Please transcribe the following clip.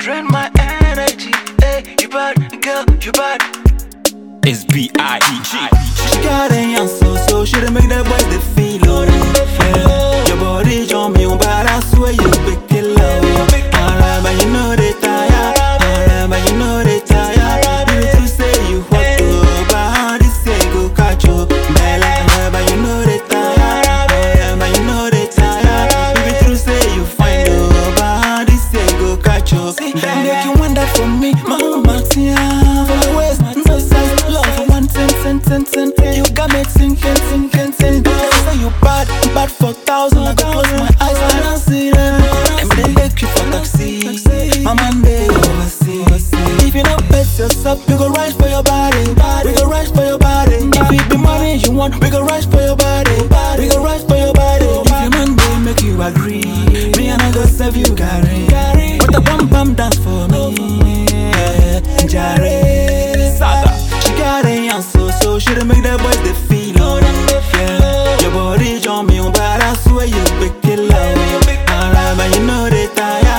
drain my energy. Hey, you bad, girl, you bad. It's B.I.E.G. She got a young so she done make the boys they feel low. Yeah. Your body draw me on, but I swear you big killer. Alright, but you know they tired. Alright, but you know they tired. You to say you hot to, but how this say go catch you? Bella, but you know they tired. Alright, but you know they tired. You to say you find you, but how this say go catch you? Make you want that from me, mama, yeah. For the waist, no size, love for 1 10. You got me sinking. Say you bad for 1,000. I go close my eyes and I see them. Them they make you for taxi. My man they overseas. If you don't bet yourself, you go rise for your body. We go rise for your body. If it be money you want, we go rise for your body. We go rise for your body. If your man they make you agree, me and I go serve you Gary. What a bum dance for me, Jare Saga. She got a young so she done make the boys they feel low. Yeah. Your body draw me on, but I swear you big killer. Alright, but you know they tired.